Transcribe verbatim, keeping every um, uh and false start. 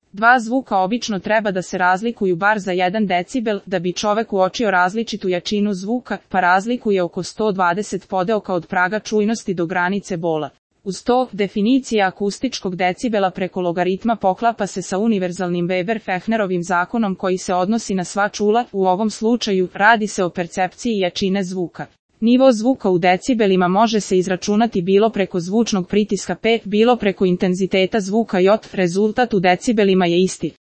Dva zvuka obično treba da se razlikuju bar za jedan decibel, da bi čovek uočio različitu jačinu zvuka, pa razlikuje oko sto dvadeset podeoka od praga čujnosti do granice bola. Uz to, definicija akustičkog decibela preko logaritma poklapa se sa univerzalnim Weber-Fechnerovim zakonom koji se odnosi na sva čula, u ovom slučaju radi se o percepciji jačine zvuka. Nivo zvuka u decibelima može se izračunati bilo preko zvučnog pritiska P, bilo preko intenziteta zvuka J, rezultat u decibelima je isti.